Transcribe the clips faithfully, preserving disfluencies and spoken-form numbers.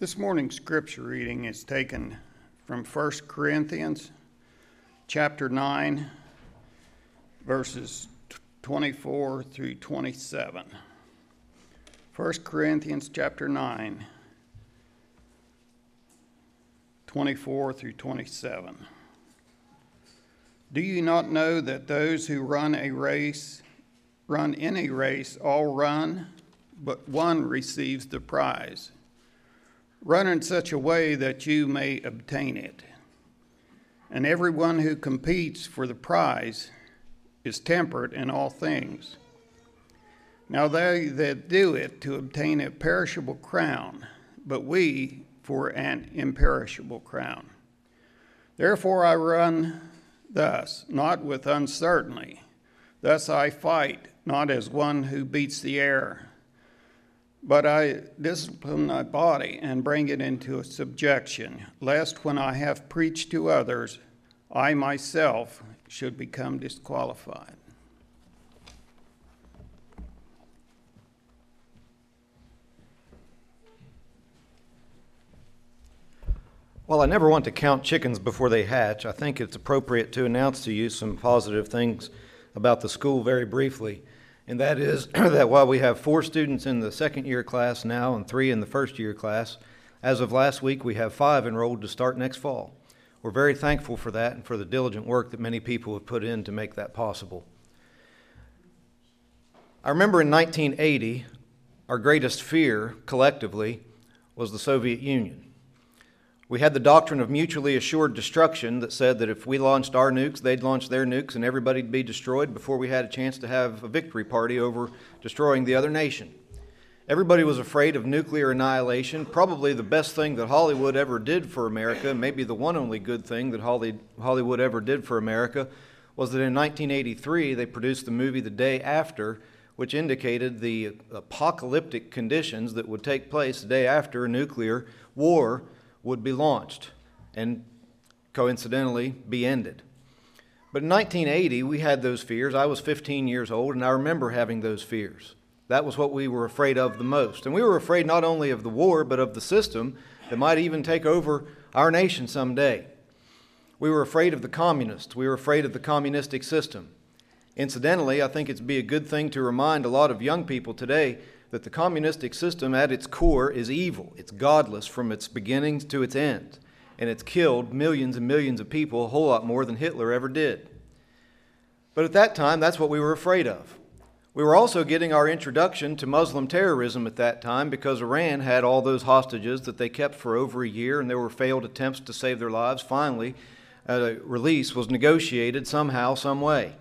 This morning's scripture reading is taken from First Corinthians chapter nine, verses twenty-four through twenty-seven. First Corinthians chapter nine, twenty-four through twenty-seven. Do you not know that those who run a race, run in a race, all run, but one receives the prize? Run in such a way that you may obtain it. And everyone who competes for the prize is temperate in all things. Now they that do it to obtain a perishable crown, but we for an imperishable crown. Therefore I run thus, not with uncertainty. Thus I fight, not as one who beats the air, but I discipline my body and bring it into a subjection, lest when I have preached to others, I myself should become disqualified. While I never want to count chickens before they hatch, I think it's appropriate to announce to you some positive things about the school very briefly. And that is that while we have four students in the second year class now and three in the first year class, as of last week we have five enrolled to start next fall. We're very thankful for that and for the diligent work that many people have put in to make that possible. I remember in nineteen eighty, our greatest fear collectively was the Soviet Union. We had the doctrine of mutually assured destruction that said that if we launched our nukes, they'd launch their nukes, and everybody'd be destroyed before we had a chance to have a victory party over destroying the other nation. Everybody was afraid of nuclear annihilation. Probably the best thing that Hollywood ever did for America, maybe the one only good thing that Hollywood ever did for America, was that in nineteen eighty-three they produced the movie The Day After, which indicated the apocalyptic conditions that would take place the day after a nuclear war would be launched and coincidentally be ended. But in nineteen eighty, we had those fears. I was fifteen years old, and I remember having those fears. That was what we were afraid of the most. And we were afraid not only of the war, but of the system that might even take over our nation someday. We were afraid of the communists. We were afraid of the communistic system. Incidentally, I think it'd be a good thing to remind a lot of young people today that the communistic system at its core is evil. It's godless from its beginnings to its end. And it's killed millions and millions of people, a whole lot more than Hitler ever did. But at that time, that's what we were afraid of. We were also getting our introduction to Muslim terrorism at that time because Iran had all those hostages that they kept for over a year, and there were failed attempts to save their lives. Finally, a release was negotiated somehow, some way.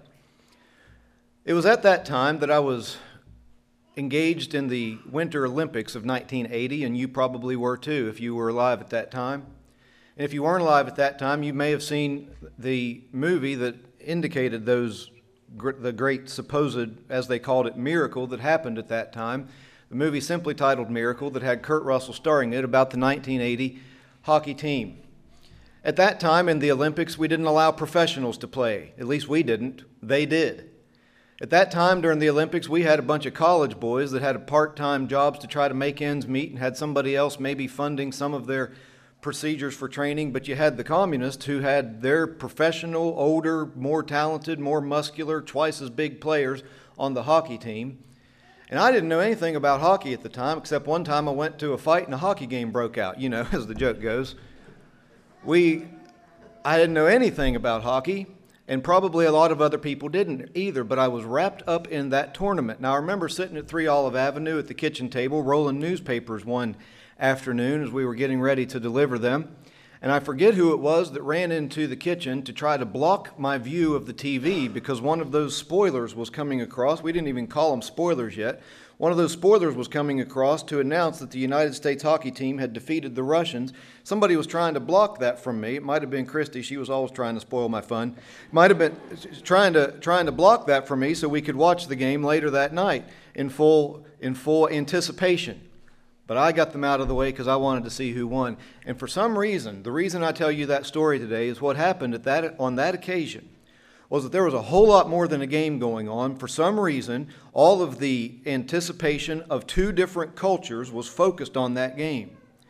It was at that time that I was engaged in the Winter Olympics of nineteen eighty, and you probably were too if you were alive at that time. And if you weren't alive at that time, you may have seen the movie that indicated those the great supposed, as they called it, miracle that happened at that time. The movie simply titled Miracle, that had Kurt Russell starring in it, about the nineteen eighty hockey team. At that time in the Olympics, we didn't allow professionals to play. At least we didn't. They did. At that time during the Olympics, we had a bunch of college boys that had part-time jobs to try to make ends meet and had somebody else maybe funding some of their procedures for training, but you had the communists who had their professional, older, more talented, more muscular, twice as big players on the hockey team. And I didn't know anything about hockey at the time, except one time I went to a fight and a hockey game broke out, you know, as the joke goes. We, I didn't know anything about hockey. And probably a lot of other people didn't either, but I was wrapped up in that tournament. Now, I remember sitting at three Olive Avenue at the kitchen table, rolling newspapers one afternoon as we were getting ready to deliver them. And I forget who it was that ran into the kitchen to try to block my view of the T V because one of those spoilers was coming across. We didn't even call them spoilers yet. One of those spoilers was coming across to announce that the United States hockey team had defeated the Russians. Somebody was trying to block that from me. It might have been Christy. She was always trying to spoil my fun. Might have been trying to trying to block that from me so we could watch the game later that night in full in full anticipation. But I got them out of the way because I wanted to see who won. And for some reason, the reason I tell you that story today is what happened at that on that occasion was that there was a whole lot more than a game going on. For some reason, all of the anticipation of two different cultures was focused on that game.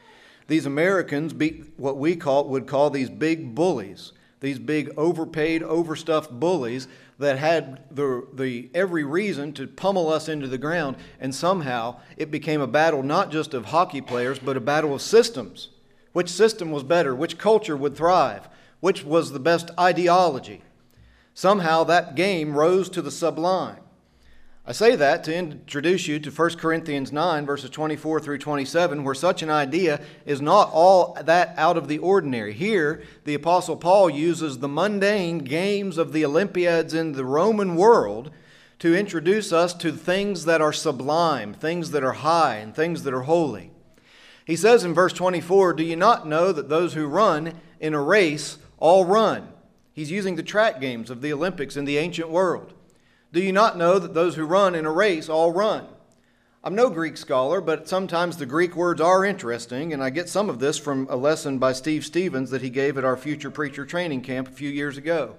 These Americans beat what we call, would call these big bullies, these big overpaid, overstuffed bullies that had the, the every reason to pummel us into the ground, and somehow it became a battle not just of hockey players, but a battle of systems. Which system was better? Which culture would thrive? Which was the best ideology? Somehow that game rose to the sublime. I say that to introduce you to First Corinthians nine, verses twenty-four through twenty-seven, where such an idea is not all that out of the ordinary. Here, the Apostle Paul uses the mundane games of the Olympiads in the Roman world to introduce us to things that are sublime, things that are high, and things that are holy. He says in verse twenty-four, "Do you not know that those who run in a race all run?" He's using the track games of the Olympics in the ancient world. "Do you not know that those who run in a race all run?" I'm no Greek scholar, but sometimes the Greek words are interesting, and I get some of this from a lesson by Steve Stevens that he gave at our Future Preacher training camp a few years ago.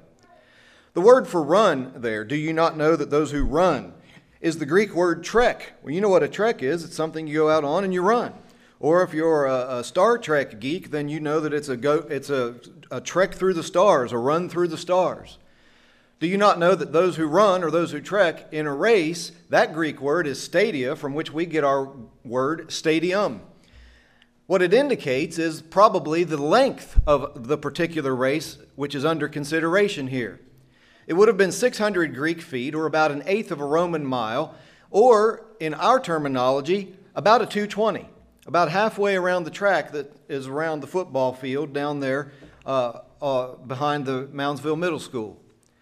The word for run there, "do you not know that those who run," is the Greek word trek. Well, you know what a trek is. It's something you go out on and you run. Or if you're a, a Star Trek geek, then you know that it's a go, it's a, a trek through the stars, a run through the stars. Do you not know that those who run or those who trek in a race, that Greek word is stadia, from which we get our word stadium. What it indicates is probably the length of the particular race which is under consideration here. It would have been six hundred Greek feet, or about an eighth of a Roman mile, or in our terminology, about a two twenty. About halfway around the track that is around the football field down there uh, uh, behind the Moundsville Middle School.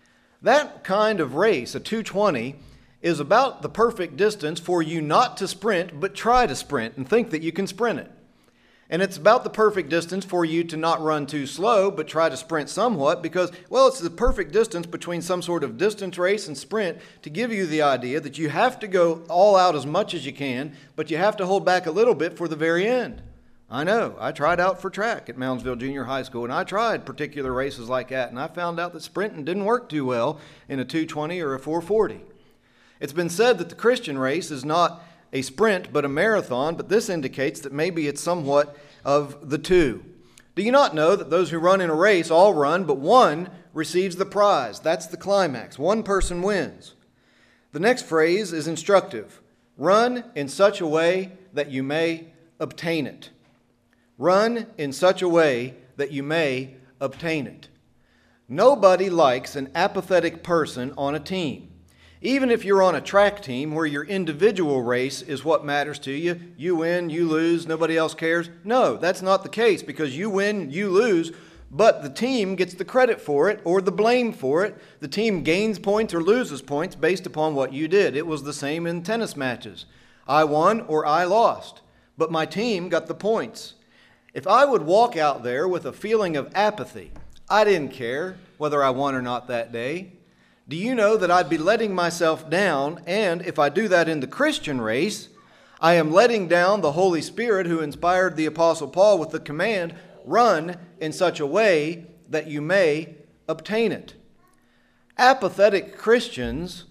That kind of race, a two twenty, is about the perfect distance for you not to sprint, but try to sprint and think that you can sprint it. And it's about the perfect distance for you to not run too slow, but try to sprint somewhat, because, well, it's the perfect distance between some sort of distance race and sprint to give you the idea that you have to go all out as much as you can, but you have to hold back a little bit for the very end. I know. I tried out for track at Moundsville Junior High School, and I tried particular races like that, and I found out that sprinting didn't work too well in a two twenty or a four forty. It's been said that the Christian race is not a sprint but a marathon, but this indicates that maybe it's somewhat of the two. Do you not know that those who run in a race all run, but one receives the prize? That's the climax. One person wins. The next phrase is instructive. Run in such a way that you may obtain it. Run in such a way that you may obtain it. Nobody likes an apathetic person on a team. Even if you're on a track team where your individual race is what matters to you, you win, you lose, nobody else cares. No, that's not the case, because you win, you lose, but the team gets the credit for it or the blame for it. The team gains points or loses points based upon what you did. It was the same in tennis matches. I won or I lost, but my team got the points. If I would walk out there with a feeling of apathy, I didn't care whether I won or not that day, do you know that I'd be letting myself down? And if I do that in the Christian race, I am letting down the Holy Spirit who inspired the Apostle Paul with the command, run in such a way that you may obtain it. Apathetic Christians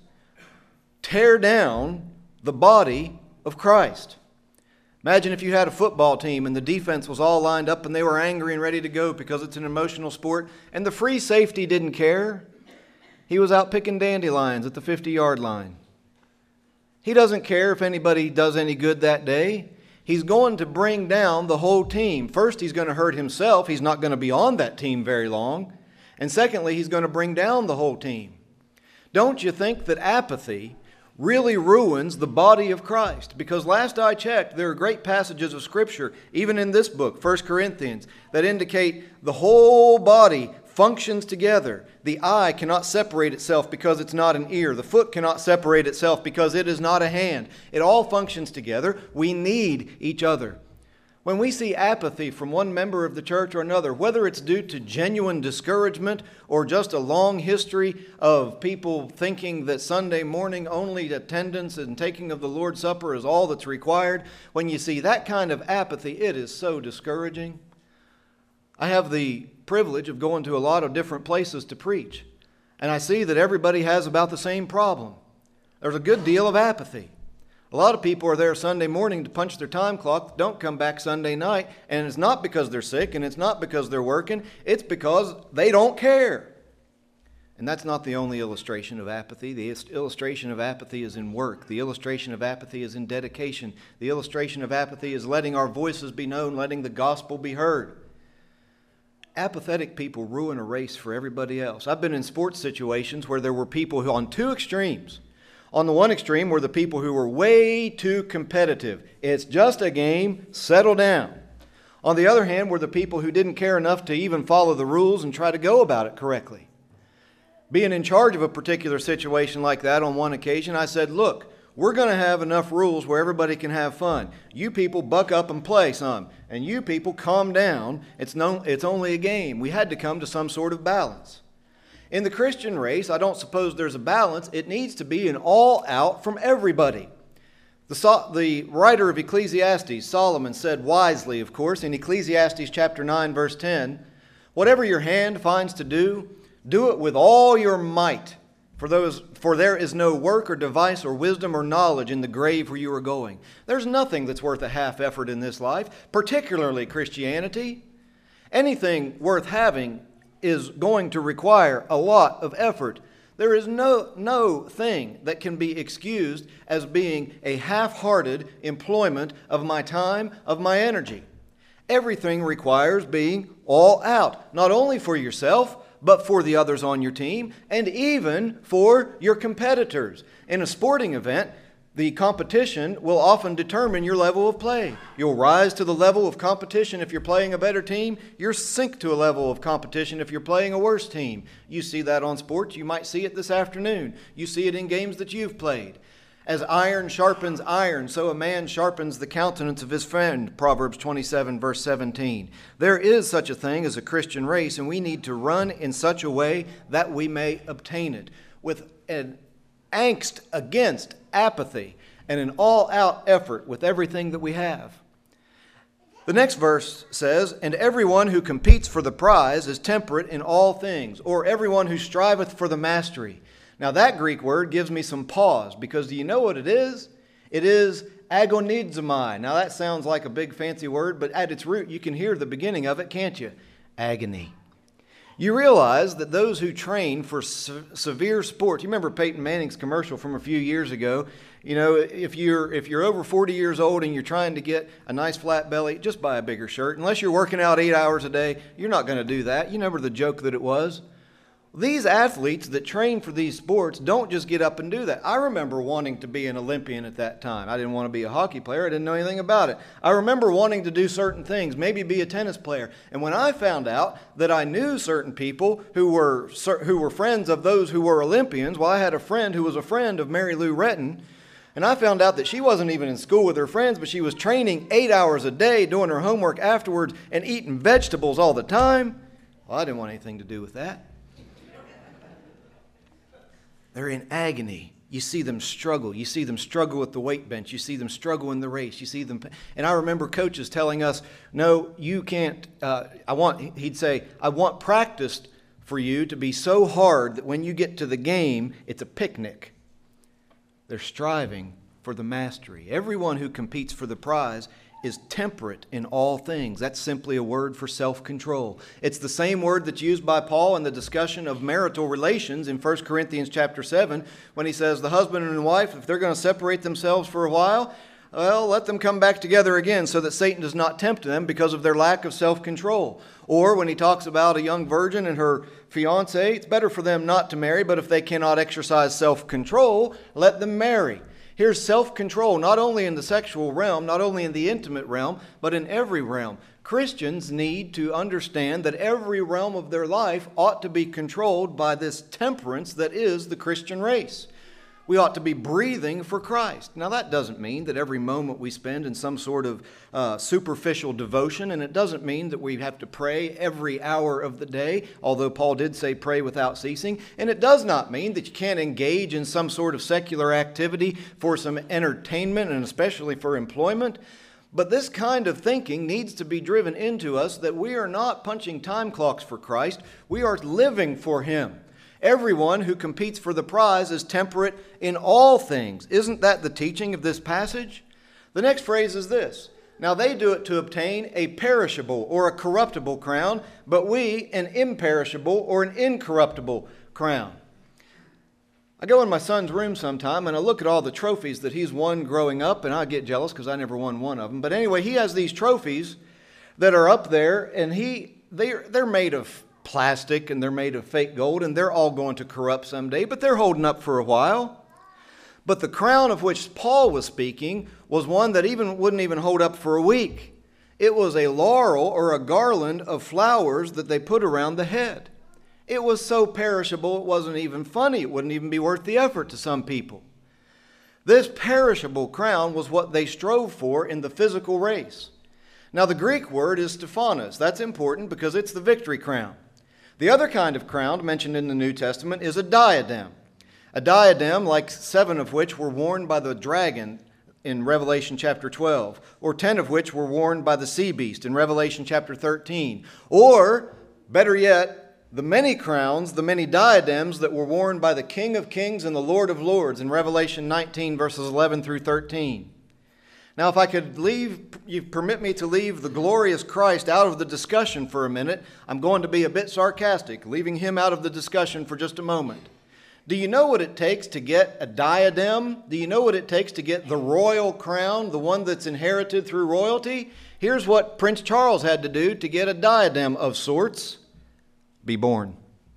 tear down the body of Christ. Imagine if you had a football team and the defense was all lined up and they were angry and ready to go because it's an emotional sport, and the free safety didn't care. He was out picking dandelions at the fifty-yard line. He doesn't care if anybody does any good that day. He's going to bring down the whole team. First, he's going to hurt himself. He's not going to be on that team very long. And secondly, he's going to bring down the whole team. Don't you think that apathy really ruins the body of Christ? Because last I checked, there are great passages of Scripture, even in this book, First Corinthians, that indicate the whole body functions together. The eye cannot separate itself because it's not an ear. The foot cannot separate itself because it is not a hand. It all functions together. We need each other. When we see apathy from one member of the church or another, whether it's due to genuine discouragement or just a long history of people thinking that Sunday morning only attendance and taking of the Lord's Supper is all that's required, when you see that kind of apathy, it is so discouraging. I have the privilege of going to a lot of different places to preach, and I see that everybody has about the same problem. There's a good deal of apathy. A lot of people are there Sunday morning to punch their time clock, don't come back Sunday night, and it's not because they're sick, and it's not because they're working, it's because they don't care. And that's not the only illustration of apathy. The illustration of apathy is in work. The illustration of apathy is in dedication. The illustration of apathy is letting our voices be known, letting the gospel be heard. Apathetic people ruin a race for everybody else. I've been in sports situations where there were people who, on two extremes, on the one extreme were the people who were way too competitive. It's just a game, settle down. On the other hand were the people who didn't care enough to even follow the rules and try to go about it correctly. Being in charge of a particular situation like that on one occasion, I said, look, we're going to have enough rules where everybody can have fun. You people buck up and play some, and you people calm down. It's, no, it's only a game. We had to come to some sort of balance. In the Christian race, I don't suppose there's a balance. It needs to be an all-out from everybody. The, the writer of Ecclesiastes, Solomon, said wisely, of course, in Ecclesiastes chapter nine, verse ten, whatever your hand finds to do, do it with all your might, for, those, for there is no work or device or wisdom or knowledge in the grave where you are going. There's nothing that's worth a half effort in this life, particularly Christianity. Anything worth having is going to require a lot of effort. There is no, no thing that can be excused as being a half-hearted employment of my time, of my energy. Everything requires being all out, not only for yourself, but for the others on your team, and even for your competitors. In a sporting event, the competition will often determine your level of play. You'll rise to the level of competition if you're playing a better team. You'll sink to a level of competition if you're playing a worse team. You see that on sports. You might see it this afternoon. You see it in games that you've played. As iron sharpens iron, so a man sharpens the countenance of his friend, Proverbs twenty-seven, verse seventeen. There is such a thing as a Christian race, and we need to run in such a way that we may obtain it. With an angst against apathy and an all-out effort with everything that we have. The next verse says, and everyone who competes for the prize is temperate in all things, or everyone who striveth for the mastery. Now that Greek word gives me some pause, because do you know what it is? It is agonizomai. Now that sounds like a big fancy word, but at its root you can hear the beginning of it, can't you? Agony. You realize that those who train for se- severe sports, you remember Peyton Manning's commercial from a few years ago, you know, if you're if you're over forty years old and you're trying to get a nice flat belly, just buy a bigger shirt. Unless you're working out eight hours a day, you're not going to do that. You remember the joke that it was? These athletes that train for these sports don't just get up and do that. I remember wanting to be an Olympian at that time. I didn't want to be a hockey player. I didn't know anything about it. I remember wanting to do certain things, maybe be a tennis player. And when I found out that I knew certain people who were who were friends of those who were Olympians, well, I had a friend who was a friend of Mary Lou Retton, and I found out that she wasn't even in school with her friends, but she was training eight hours a day, doing her homework afterwards, and eating vegetables all the time. Well, I didn't want anything to do with that. They're in agony. You see them struggle. You see them struggle with the weight bench. You see them struggle in the race. You see them. And I remember coaches telling us, no, you can't. Uh, I want, he'd say, I want practice for you to be so hard that when you get to the game, it's a picnic. They're striving for the mastery. Everyone who competes for the prize is temperate in all things. That's simply a word for self-control. It's the same word that's used by Paul in the discussion of marital relations in First Corinthians chapter seven, when he says the husband and wife, if they're going to separate themselves for a while, well, let them come back together again so that Satan does not tempt them because of their lack of self-control. Or when he talks about a young virgin and her fiancé, it's better for them not to marry, but if they cannot exercise self-control, let them marry. Here's self-control, not only in the sexual realm, not only in the intimate realm, but in every realm. Christians need to understand that every realm of their life ought to be controlled by this temperance that is the Christian race. We ought to be breathing for Christ. Now, that doesn't mean that every moment we spend in some sort of uh, superficial devotion, and it doesn't mean that we have to pray every hour of the day, although Paul did say pray without ceasing. And it does not mean that you can't engage in some sort of secular activity for some entertainment and especially for employment. But this kind of thinking needs to be driven into us that we are not punching time clocks for Christ. We are living for Him. Everyone who competes for the prize is temperate in all things. Isn't that the teaching of this passage? The next phrase is this. Now they do it to obtain a perishable or a corruptible crown, but we an imperishable or an incorruptible crown. I go in my son's room sometime and I look at all the trophies that he's won growing up, and I get jealous because I never won one of them. But anyway, he has these trophies that are up there, and he they're, they're made of plastic and they're made of fake gold, and they're all going to corrupt someday, but they're holding up for a while. But the crown of which Paul was speaking was one that even wouldn't even hold up for a week. It was a laurel or a garland of flowers that they put around the head. It was so perishable it wasn't even funny. It wouldn't even be worth the effort to some people. This perishable crown was what they strove for in the physical race. Now the Greek word is Stephanos. That's important because it's the victory crown. The other kind of crown mentioned in the New Testament is a diadem. A diadem, like seven of which were worn by the dragon in Revelation chapter twelve, or ten of which were worn by the sea beast in Revelation chapter thirteen, or, better yet, the many crowns, the many diadems that were worn by the King of Kings and the Lord of Lords in Revelation nineteen, verses eleven through thirteen. Now, if I could leave, you permit me to leave the glorious Christ out of the discussion for a minute, I'm going to be a bit sarcastic, leaving him out of the discussion for just a moment. Do you know what it takes to get a diadem? Do you know what it takes to get the royal crown, the one that's inherited through royalty? Here's what Prince Charles had to do to get a diadem of sorts: be born.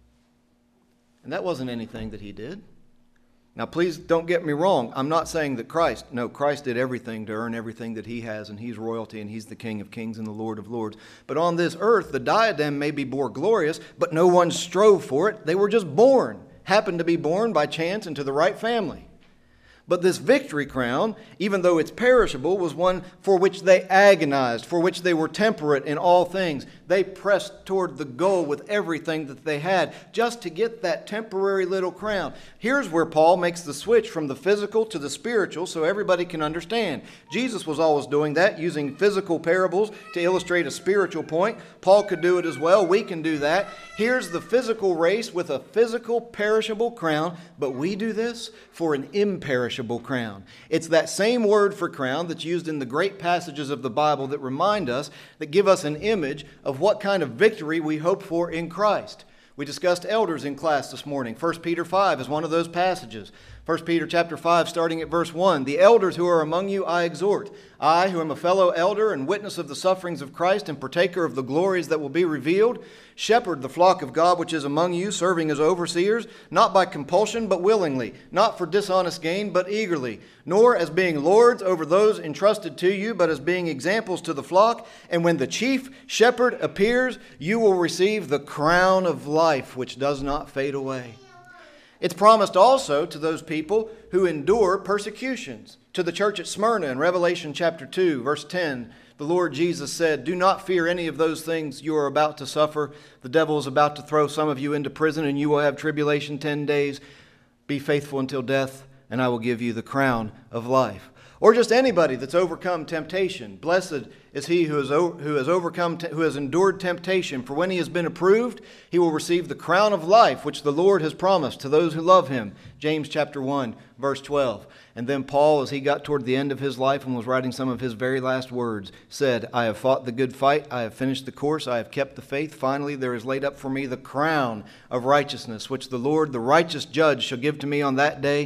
And that wasn't anything that he did. Now, please don't get me wrong. I'm not saying that Christ, no, Christ did everything to earn everything that he has, and he's royalty, and he's the King of Kings and the Lord of Lords. But on this earth, the diadem may be more glorious, but no one strove for it. They were just born, happened to be born by chance into the right family. But this victory crown, even though it's perishable, was one for which they agonized, for which they were temperate in all things. They pressed toward the goal with everything that they had just to get that temporary little crown. Here's where Paul makes the switch from the physical to the spiritual so everybody can understand. Jesus was always doing that, using physical parables to illustrate a spiritual point. Paul could do it as well. We can do that. Here's the physical race with a physical perishable crown, but we do this for an imperishable crown. It's that same word for crown that's used in the great passages of the Bible that remind us, that give us an image of what kind of victory we hope for in Christ. We discussed elders in class this morning. First Peter five is one of those passages. First Peter chapter five, starting at verse one. The elders who are among you I exhort. I, who am a fellow elder and witness of the sufferings of Christ and partaker of the glories that will be revealed, shepherd the flock of God which is among you, serving as overseers, not by compulsion but willingly, not for dishonest gain but eagerly, nor as being lords over those entrusted to you, but as being examples to the flock. And when the chief shepherd appears, you will receive the crown of life which does not fade away. It's promised also to those people who endure persecutions. To the church at Smyrna in Revelation chapter two, verse ten, the Lord Jesus said, "Do not fear any of those things you are about to suffer. The devil is about to throw some of you into prison, and you will have tribulation ten days. Be faithful until death, and I will give you the crown of life." Or just anybody that's overcome temptation. Blessed is he who has, who has overcome, who has endured temptation. For when he has been approved, he will receive the crown of life, which the Lord has promised to those who love him. James chapter one, verse twelve. And then Paul, as he got toward the end of his life and was writing some of his very last words, said, "I have fought the good fight. I have finished the course. I have kept the faith. Finally, there is laid up for me the crown of righteousness, which the Lord, the righteous judge, shall give to me on that day.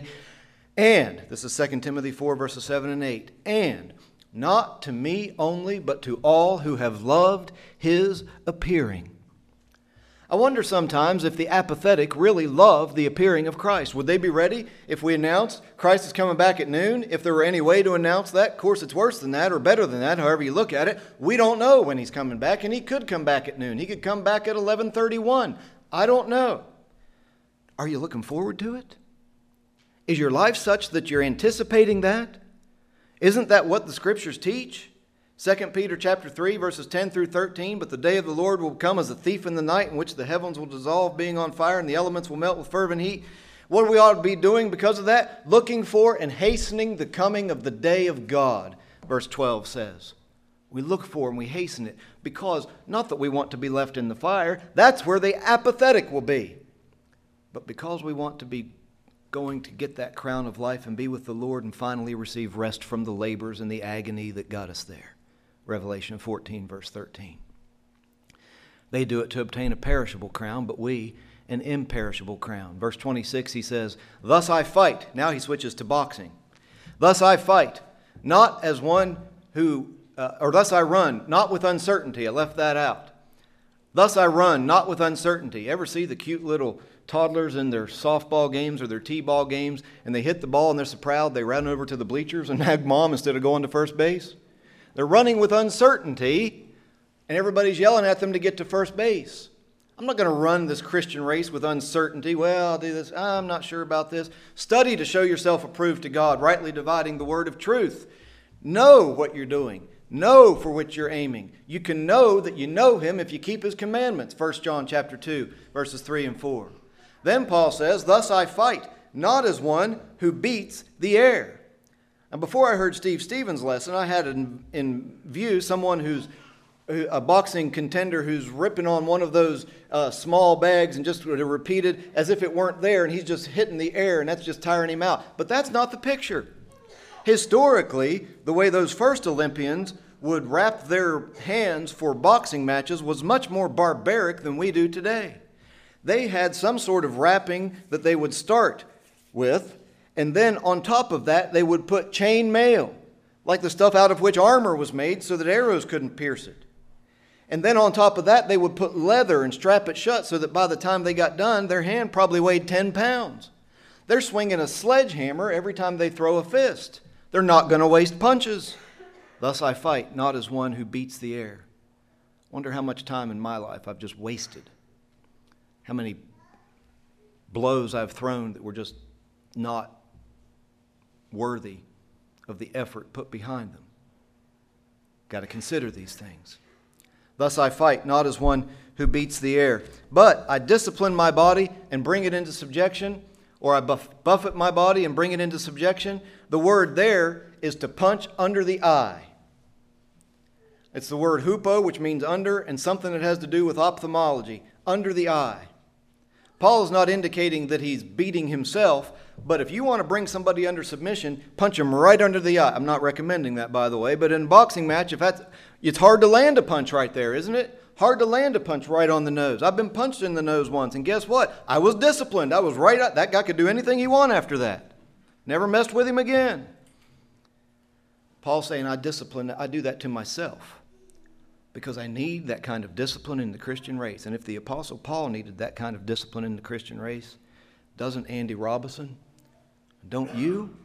And," this is Second Timothy four, verses seven and eight, "and not to me only, but to all who have loved his appearing." I wonder sometimes if the apathetic really love the appearing of Christ. Would they be ready if we announced Christ is coming back at noon? If there were any way to announce that, of course it's worse than that or better than that, however you look at it. We don't know when he's coming back, and he could come back at noon. He could come back at eleven thirty-one. I don't know. Are you looking forward to it? Is your life such that you're anticipating that? Isn't that what the Scriptures teach? Second Peter chapter three, verses ten through thirteen, "But the day of the Lord will come as a thief in the night, in which the heavens will dissolve, being on fire, and the elements will melt with fervent heat." What do we ought to be doing because of that? Looking for and hastening the coming of the day of God, verse twelve says. We look for and we hasten it because, not that we want to be left in the fire, that's where the apathetic will be. but because we want to be going to get that crown of life and be with the Lord and finally receive rest from the labors and the agony that got us there. Revelation fourteen, verse thirteen. They do it to obtain a perishable crown, but we an imperishable crown. Verse twenty-six, he says, thus I fight. Now he switches to boxing. Thus I fight, not as one who, uh, or thus I run, not with uncertainty. I left that out. Thus I run, not with uncertainty. Ever see the cute little toddlers in their softball games or their t-ball games, and they hit the ball and they're so proud they run over to the bleachers and nag mom instead of going to first base? They're running with uncertainty, and everybody's yelling at them to get to first base. I'm not going to run this Christian race with uncertainty. Well, I'll do this. I'm not sure about this. Study to show yourself approved to God, rightly dividing the word of truth. Know what you're doing. Know for which you're aiming. You can know that you know him if you keep his commandments. First John chapter two, verses three and four. Then Paul says, thus I fight, not as one who beats the air. And before I heard Steve Stevens' lesson, I had in, in view someone who's a boxing contender who's ripping on one of those uh, small bags and just repeat it as if it weren't there, and he's just hitting the air, and that's just tiring him out. But that's not the picture. Historically, the way those first Olympians would wrap their hands for boxing matches was much more barbaric than we do today. They had some sort of wrapping that they would start with, and then on top of that, they would put chain mail, like the stuff out of which armor was made so that arrows couldn't pierce it. And then on top of that, they would put leather and strap it shut so that by the time they got done, their hand probably weighed ten pounds. They're swinging a sledgehammer every time they throw a fist. They're not going to waste punches. Thus I fight, not as one who beats the air. Wonder how much time in my life I've just wasted. How many blows I've thrown that were just not worthy of the effort put behind them. Got to consider these things. Thus I fight, not as one who beats the air, but I discipline my body and bring it into subjection, or I buff, buffet my body and bring it into subjection. The word there is to punch under the eye. It's the word hupo, which means under, and something that has to do with ophthalmology, under the eye. Paul is not indicating that he's beating himself, but if you want to bring somebody under submission, punch him right under the eye. I'm not recommending that, by the way, but in a boxing match, if that's, it's hard to land a punch right there, isn't it? Hard to land a punch right on the nose. I've been punched in the nose once, and guess what? I was disciplined. I was right up. That guy could do anything he wanted after that. Never messed with him again. Paul's saying, I discipline, I do that to myself because I need that kind of discipline in the Christian race. And if the Apostle Paul needed that kind of discipline in the Christian race, doesn't Andy Robinson? Don't you?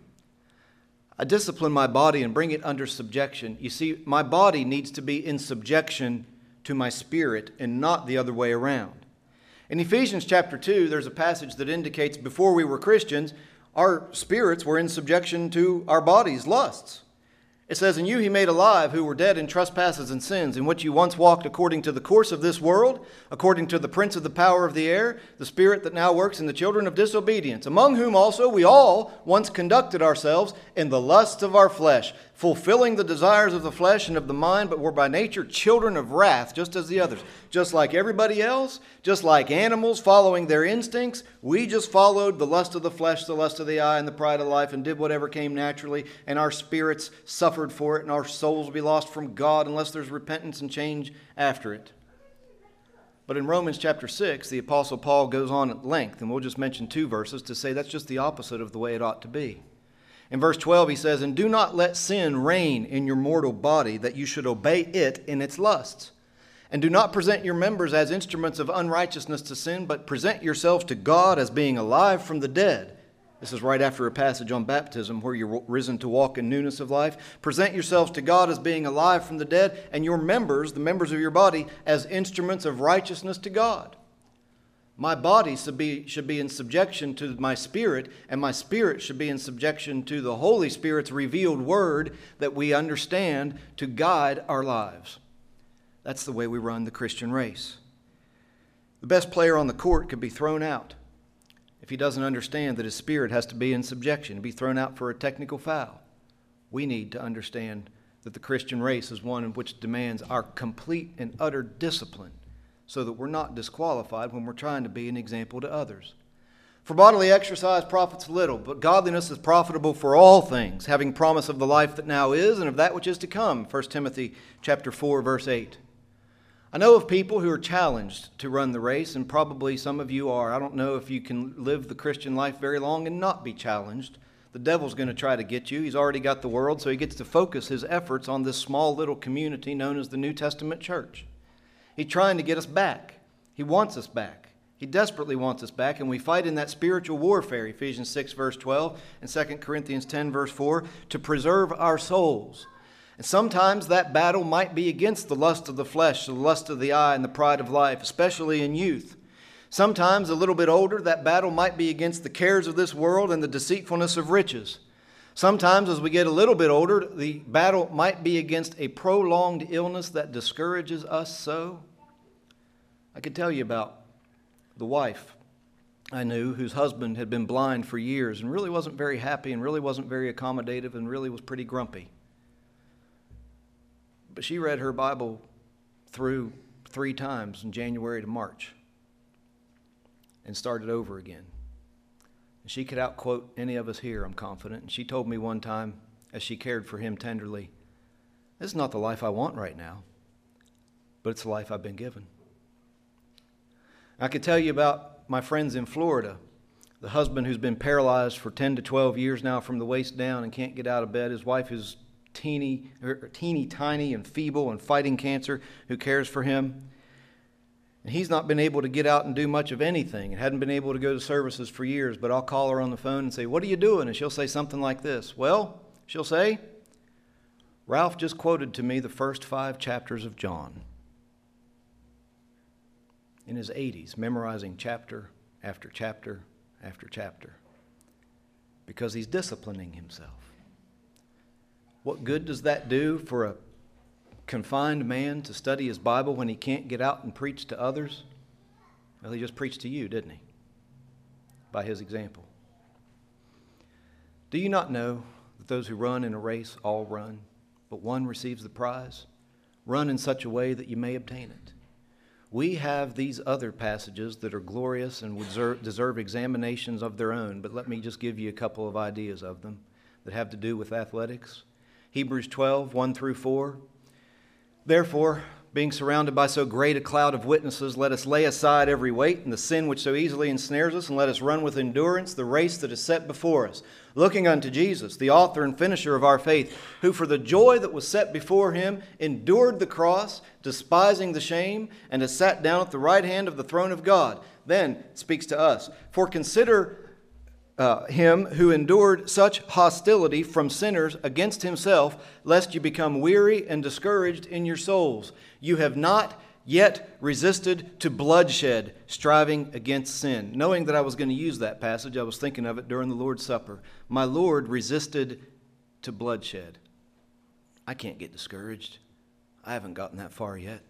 I discipline my body and bring it under subjection. You see, my body needs to be in subjection to my spirit and not the other way around. In Ephesians chapter two, there's a passage that indicates before we were Christians, our spirits were in subjection to our bodies' lusts. It says, in you he made alive who were dead in trespasses and sins, in which you once walked according to the course of this world, according to the prince of the power of the air, the spirit that now works in the children of disobedience, among whom also we all once conducted ourselves in the lusts of our flesh, fulfilling the desires of the flesh and of the mind, but were by nature children of wrath, just as the others. Just like everybody else, just like animals following their instincts, we just followed the lust of the flesh, the lust of the eye, and the pride of life, and did whatever came naturally, and our spirits suffered for it, and our souls will be lost from God unless there's repentance and change after it. But in Romans chapter six, the Apostle Paul goes on at length, and we'll just mention two verses to say that's just the opposite of the way it ought to be. In verse twelve, he says, and do not let sin reign in your mortal body, that you should obey it in its lusts. And do not present your members as instruments of unrighteousness to sin, but present yourselves to God as being alive from the dead. This is right after a passage on baptism where you're risen to walk in newness of life. Present yourselves to God as being alive from the dead, and your members, the members of your body, as instruments of righteousness to God. My body should be, should be in subjection to my spirit, and my spirit should be in subjection to the Holy Spirit's revealed word that we understand to guide our lives. That's the way we run the Christian race. The best player on the court could be thrown out if he doesn't understand that his spirit has to be in subjection, be thrown out for a technical foul. We need to understand that the Christian race is one in which demands our complete and utter discipline so that we're not disqualified when we're trying to be an example to others. For bodily exercise profits little, but godliness is profitable for all things, having promise of the life that now is and of that which is to come. First Timothy chapter four, verse eight. I know of people who are challenged to run the race, and probably some of you are. I don't know if you can live the Christian life very long and not be challenged. The devil's going to try to get you. He's already got the world, so he gets to focus his efforts on this small little community known as the New Testament church. He's trying to get us back. He wants us back. He desperately wants us back, and we fight in that spiritual warfare, Ephesians six, verse twelve, and Second Corinthians ten, verse four, to preserve our souls. And sometimes that battle might be against the lust of the flesh, the lust of the eye, and the pride of life, especially in youth. Sometimes, a little bit older, that battle might be against the cares of this world and the deceitfulness of riches. Sometimes, as we get a little bit older, the battle might be against a prolonged illness that discourages us so. I could tell you about the wife I knew whose husband had been blind for years and really wasn't very happy and really wasn't very accommodative and really was pretty grumpy. But she read her Bible through three times in January to March and started over again. And she could outquote any of us here, I'm confident. And she told me one time, as she cared for him tenderly, this is not the life I want right now, but it's the life I've been given. I could tell you about my friends in Florida, the husband who's been paralyzed for ten to twelve years now from the waist down and can't get out of bed. His wife is teeny, er, teeny tiny and feeble and fighting cancer, who cares for him. And he's not been able to get out and do much of anything and hadn't been able to go to services for years, but I'll call her on the phone and say, what are you doing? And she'll say something like this. Well, she'll say, Ralph just quoted to me the first five chapters of John. In his eighties, memorizing chapter after chapter after chapter, because he's disciplining himself. What good does that do for a confined man to study his Bible when he can't get out and preach to others? Well, he just preached to you, didn't he? By his example. Do you not know that those who run in a race all run, but one receives the prize? Run in such a way that you may obtain it. We have these other passages that are glorious and would deserve examinations of their own, but let me just give you a couple of ideas of them that have to do with athletics. Hebrews twelve, one through four. Therefore, being surrounded by so great a cloud of witnesses, let us lay aside every weight and the sin which so easily ensnares us, and let us run with endurance the race that is set before us, looking unto Jesus, the author and finisher of our faith, who for the joy that was set before him endured the cross, despising the shame, and has sat down at the right hand of the throne of God. Then speaks to us, for consider Uh, him who endured such hostility from sinners against himself, lest you become weary and discouraged in your souls. You have not yet resisted to bloodshed, striving against sin. Knowing that I was going to use that passage, I was thinking of it during the Lord's Supper. My Lord resisted to bloodshed. I can't get discouraged. I haven't gotten that far yet.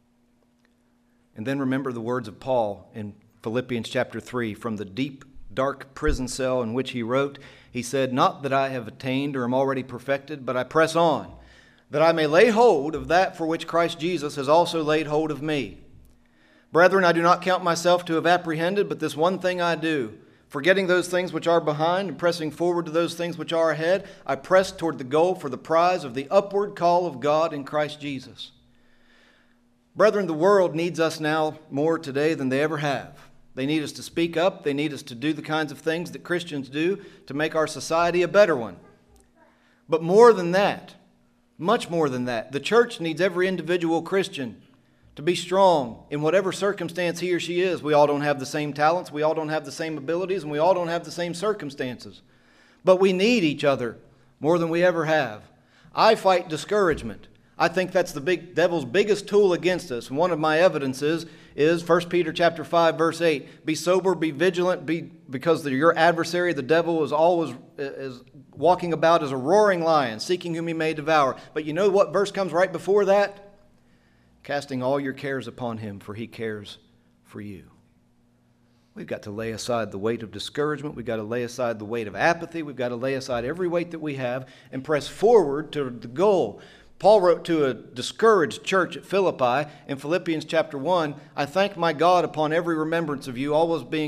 And then remember the words of Paul in Philippians chapter three, from the deep dark prison cell in which he wrote, he said, not that I have attained or am already perfected, but I press on, that I may lay hold of that for which Christ Jesus has also laid hold of me. Brethren, I do not count myself to have apprehended, but this one thing I do, forgetting those things which are behind and pressing forward to those things which are ahead, I press toward the goal for the prize of the upward call of God in Christ Jesus. Brethren, the world needs us now more today than they ever have. They need us to speak up. They need us to do the kinds of things that Christians do to make our society a better one. But more than that, much more than that, the church needs every individual Christian to be strong in whatever circumstance he or she is. We all don't have the same talents. We all don't have the same abilities, and we all don't have the same circumstances. But we need each other more than we ever have. I fight discouragement. I think that's the big devil's biggest tool against us. And one of my evidences is First Peter chapter five, verse eight. Be sober, be vigilant, be because the, your adversary, the devil, is always is walking about as a roaring lion, seeking whom he may devour. But you know what verse comes right before that? Casting all your cares upon him, for he cares for you. We've got to lay aside the weight of discouragement. We've got to lay aside the weight of apathy. We've got to lay aside every weight that we have and press forward to the goal. Paul wrote to a discouraged church at Philippi in Philippians chapter one, I thank my God upon every remembrance of you, always being thank,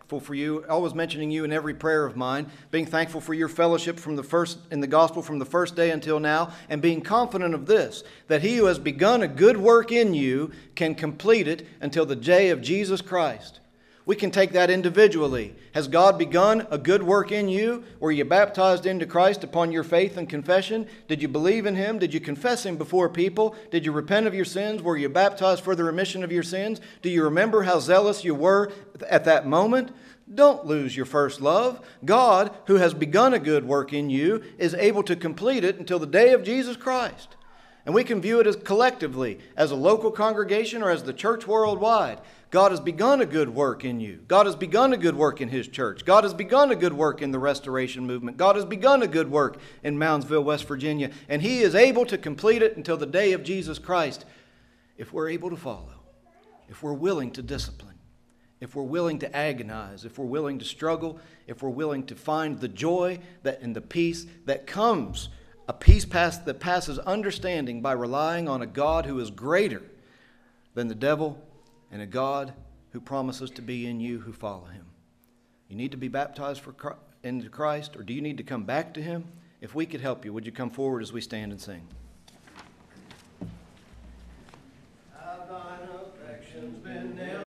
thankful for you, always mentioning you in every prayer of mine, being thankful for your fellowship from the first in the gospel from the first day until now, and being confident of this, that he who has begun a good work in you can complete it until the day of Jesus Christ. We can take that individually. Has God begun a good work in you? Were you baptized into Christ upon your faith and confession? Did you believe in Him? Did you confess Him before people? Did you repent of your sins? Were you baptized for the remission of your sins? Do you remember how zealous you were at that moment? Don't lose your first love. God, who has begun a good work in you, is able to complete it until the day of Jesus Christ. And we can view it as collectively, as a local congregation or as the church worldwide. God has begun a good work in you. God has begun a good work in His church. God has begun a good work in the Restoration Movement. God has begun a good work in Moundsville, West Virginia. And He is able to complete it until the day of Jesus Christ if we're able to follow, if we're willing to discipline, if we're willing to agonize, if we're willing to struggle, if we're willing to find the joy that and the peace that comes, a peace pass, that passes understanding by relying on a God who is greater than the devil, and a God who promises to be in you who follow Him. You need to be baptized for Christ, into Christ, or do you need to come back to Him? If we could help you, would you come forward as we stand and sing?